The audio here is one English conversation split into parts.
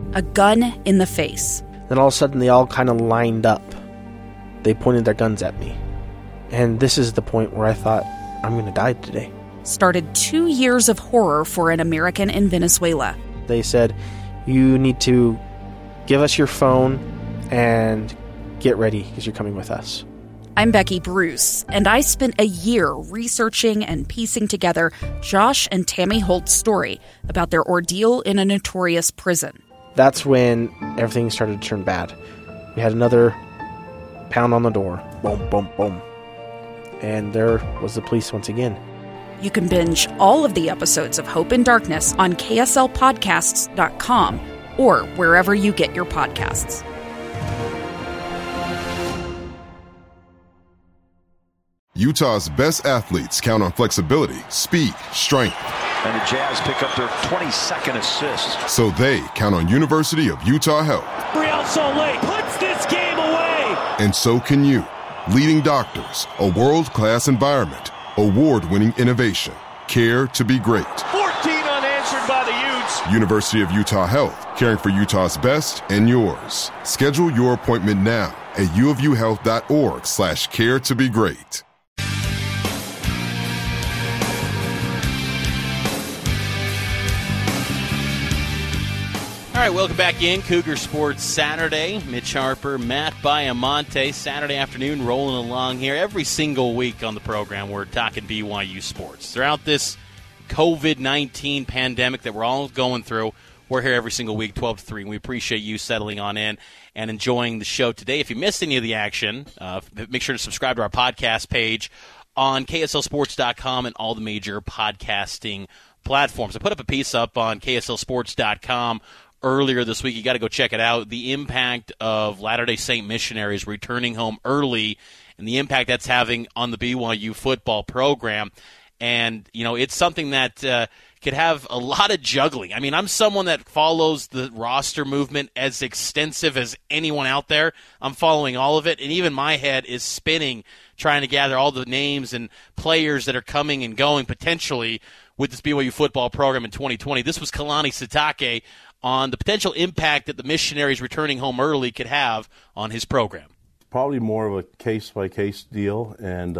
a gun in the face. Then all of a sudden they all kind of lined up. They pointed their guns at me. And this is the point where I thought, I'm going to die today. Started 2 years of horror for an American in Venezuela. They said, you need to give us your phone and get ready because you're coming with us. I'm Becky Bruce, and I spent a year researching and piecing together Josh and Tammy Holt's story about their ordeal in a notorious prison. That's when everything started to turn bad. We had another pound on the door. Boom, boom, boom. And there was the police once again. You can binge all of the episodes of Hope in Darkness on KSLPodcasts.com or wherever you get your podcasts. Utah's best athletes count on flexibility, speed, strength. And the Jazz pick up their 22nd assist. So they count on University of Utah Health. Real Soleil puts this game away. And so can you. Leading doctors, a world-class environment, award-winning innovation, care to be great. 14 unanswered by the Utes. University of Utah Health, caring for Utah's best and yours. Schedule your appointment now at uofuhealth.org/care to be great. All right, welcome back in. Cougar Sports Saturday. Mitch Harper, Matt Baiamonte. Saturday afternoon rolling along here. Every single week on the program, we're talking BYU sports. Throughout this COVID-19 pandemic that we're all going through, we're here every single week, 12 to 3. And we appreciate you settling on in and enjoying the show today. If you missed any of the action, make sure to subscribe to our podcast page on KSLSports.com and all the major podcasting platforms. I put up a piece up on KSLSports.com earlier this week. You got to go check it out. The impact of Latter-day Saint missionaries returning home early and the impact that's having on the BYU football program. And, you know, it's something that could have a lot of juggling. I mean, I'm someone that follows the roster movement as extensive as anyone out there. I'm following all of it, and even my head is spinning trying to gather all the names and players that are coming and going potentially with this BYU football program in 2020. This was Kalani Sitake on the potential impact that the missionaries returning home early could have on his program. Probably more of a case-by-case deal, and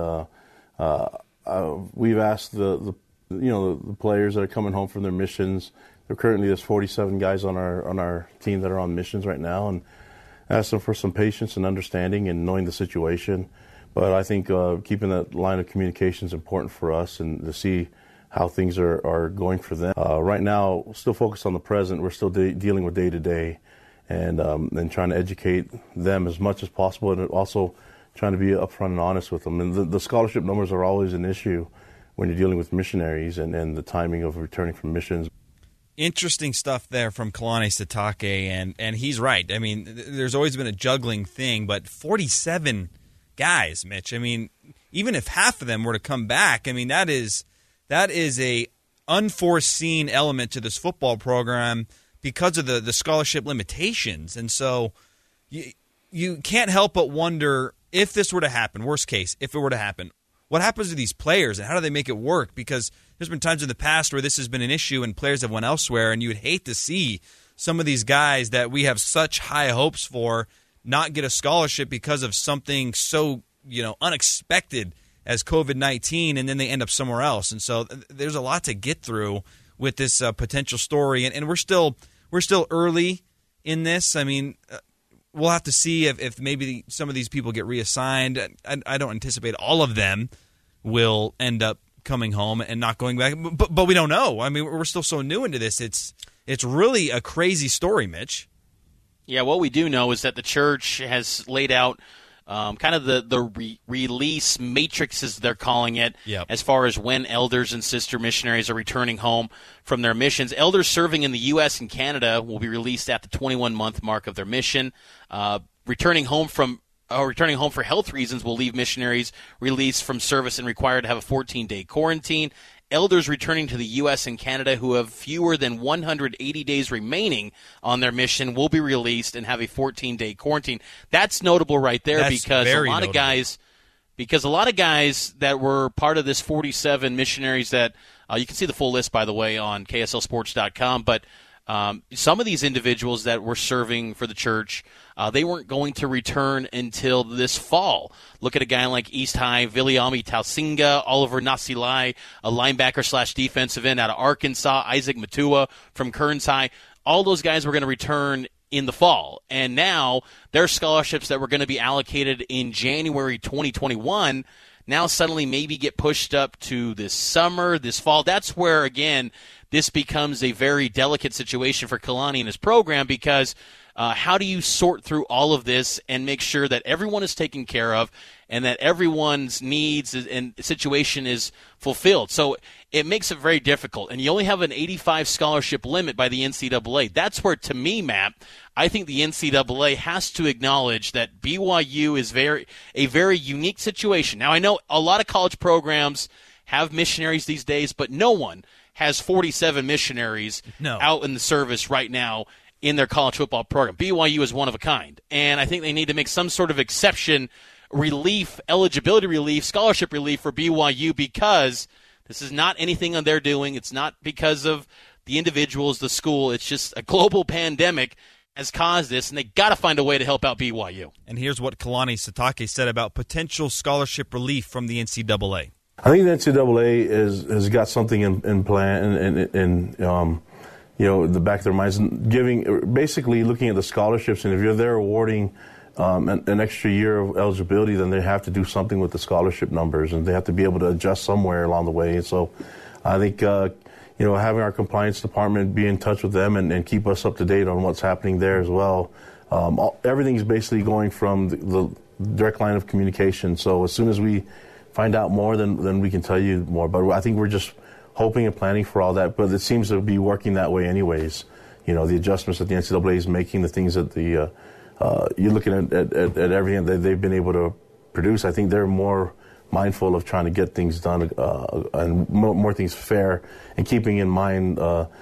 we've asked the players that are coming home from their missions. There's 47 guys on our team that are on missions right now, and asked them for some patience and understanding and knowing the situation. But I think keeping that line of communication is important for us, and to see how things are going for them. Right now, still focused on the present. We're still dealing with day-to-day and trying to educate them as much as possible, and also trying to be upfront and honest with them. And the scholarship numbers are always an issue when you're dealing with missionaries and the timing of returning from missions. Interesting stuff there from Kalani Sitake, and he's right. I mean, there's always been a juggling thing, but 47 guys, Mitch. I mean, even if half of them were to come back, I mean, that is a unforeseen element to this football program because of the scholarship limitations. And so you can't help but wonder if this were to happen, worst case, if it were to happen, what happens to these players and how do they make it work? Because there's been times in the past where this has been an issue and players have went elsewhere, and you would hate to see some of these guys that we have such high hopes for not get a scholarship because of something so, unexpected as COVID-19, and then they end up somewhere else. And so there's a lot to get through with this potential story, and we're still early in this. I mean, we'll have to see if maybe some of these people get reassigned. I don't anticipate all of them will end up coming home and not going back, but we don't know. I mean, we're still so new into this. It's really a crazy story, Mitch. Yeah, what we do know is that the church has laid out kind of the release matrix, as they're calling it, as far as when elders and sister missionaries are returning home from their missions. Elders serving in the U.S. and Canada will be released at the 21-month mark of their mission. Returning home for health reasons will leave missionaries released from service and required to have a 14-day quarantine. Elders returning to the U.S. and Canada who have fewer than 180 days remaining on their mission will be released and have a 14-day quarantine. That's notable right there. That's because a lot notable. of guys that were part of this 47 missionaries that you can see the full list, by the way, on KSLSports.com, but Some of these individuals that were serving for the church, they weren't going to return until this fall. Look at a guy like East High, Viliami Tausinga, Oliver Nasilai, a linebacker / defensive end out of Arkansas, Isaac Matua from Kearns High. All those guys were going to return in the fall. And now their scholarships that were going to be allocated in January 2021 now suddenly maybe get pushed up to this summer, this fall. That's where, again, this becomes a very delicate situation for Kalani and his program, because how do you sort through all of this and make sure that everyone is taken care of and that everyone's needs and situation is fulfilled? So it makes it very difficult. And you only have an 85 scholarship limit by the NCAA. That's where, to me, Matt, I think the NCAA has to acknowledge that BYU is a very unique situation. Now, I know a lot of college programs have missionaries these days, but no one has 47 missionaries out in the service right now in their college football program. BYU is one of a kind, and I think they need to make some sort of exception relief, eligibility relief, scholarship relief for BYU, because this is not anything that they're doing. It's not because of the individuals, the school. It's just a global pandemic has caused this, and they got to find a way to help out BYU. And here's what Kalani Sitake said about potential scholarship relief from the NCAA. I think the NCAA has got something in plan, in the back of their minds, basically looking at the scholarships, and if you're there awarding an extra year of eligibility, then they have to do something with the scholarship numbers, and they have to be able to adjust somewhere along the way. And so I think having our compliance department be in touch with them and keep us up to date on what's happening there as well. Everything's basically going from the direct line of communication. So as soon as we find out more, then we can tell you more. But I think we're just hoping and planning for all that. But it seems to be working that way anyways. The adjustments that the NCAA is making, the things that you're looking at everything that they've been able to produce. I think they're more mindful of trying to get things done and more things fair, and keeping in mind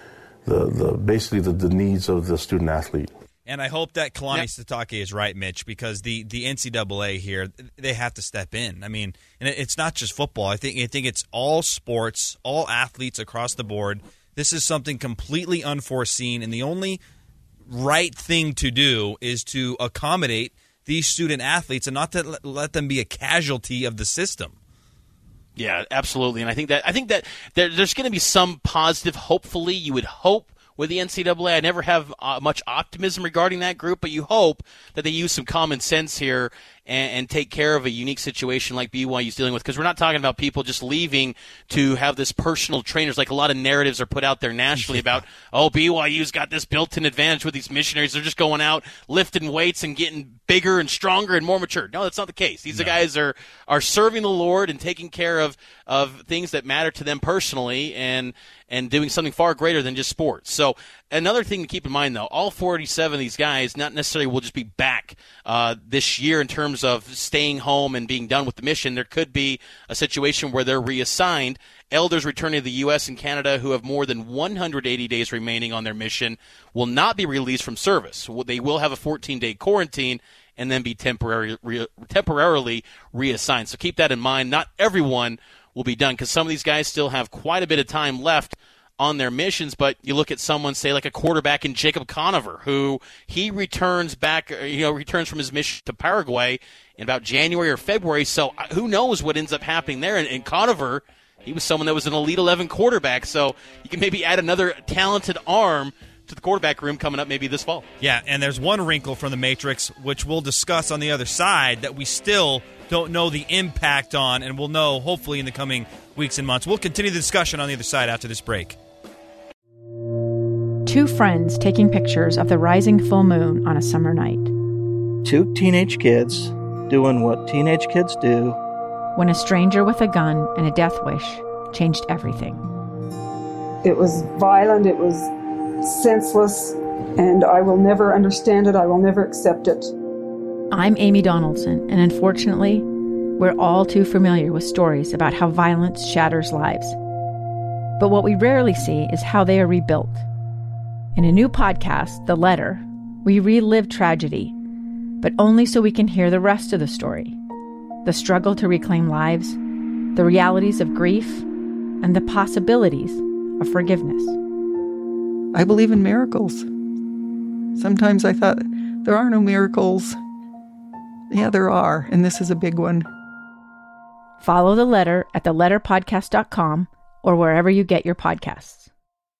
basically the needs of the student athlete. And I hope that Kalani Sitake is right, Mitch, because the NCAA here, they have to step in. I mean, and it's not just football. I think it's all sports, all athletes across the board. This is something completely unforeseen, and the only right thing to do is to accommodate these student athletes and not to let them be a casualty of the system. Yeah, absolutely. And I think that there's going to be some positive, hopefully, you would hope, with the NCAA. I never have much optimism regarding that group, but you hope that they use some common sense here and take care of a unique situation like BYU's dealing with, because we're not talking about people just leaving to have this personal trainers, like a lot of narratives are put out there nationally about, BYU's got this built-in advantage with these missionaries. They're just going out, lifting weights and getting bigger and stronger and more mature. No, that's not the case. These guys are serving the Lord and taking care of things that matter to them personally and doing something far greater than just sports. So another thing to keep in mind, though, all 47 of these guys not necessarily will just be back this year in terms of staying home and being done with the mission. There could be a situation where they're reassigned. Elders returning to the U.S. and Canada who have more than 180 days remaining on their mission will not be released from service. They will have a 14-day quarantine and then be temporarily reassigned. So keep that in mind. Not everyone will be done, because some of these guys still have quite a bit of time left on their missions. But you look at someone, say, like a quarterback in Jacob Conover, who he returns from his mission to Paraguay in about January or February. So who knows what ends up happening there. And Conover, he was someone that was an Elite 11 quarterback. So you can maybe add another talented arm to the quarterback room coming up maybe this fall. Yeah, and there's one wrinkle from the Matrix, which we'll discuss on the other side, that we still don't know the impact on, and we'll know hopefully in the coming weeks and months. We'll continue the discussion on the other side after this break. Two friends taking pictures of the rising full moon on a summer night. Two teenage kids doing what teenage kids do. When a stranger with a gun and a death wish changed everything. It was violent, it was senseless, and I will never understand it. I will never accept it. I'm Amy Donaldson, and unfortunately, we're all too familiar with stories about how violence shatters lives. But what we rarely see is how they are rebuilt. In a new podcast, The Letter, we relive tragedy, but only so we can hear the rest of the story. The struggle to reclaim lives, the realities of grief, and the possibilities of forgiveness. I believe in miracles. Sometimes I thought, there are no miracles. Yeah, there are, and this is a big one. Follow The Letter at theletterpodcast.com or wherever you get your podcasts.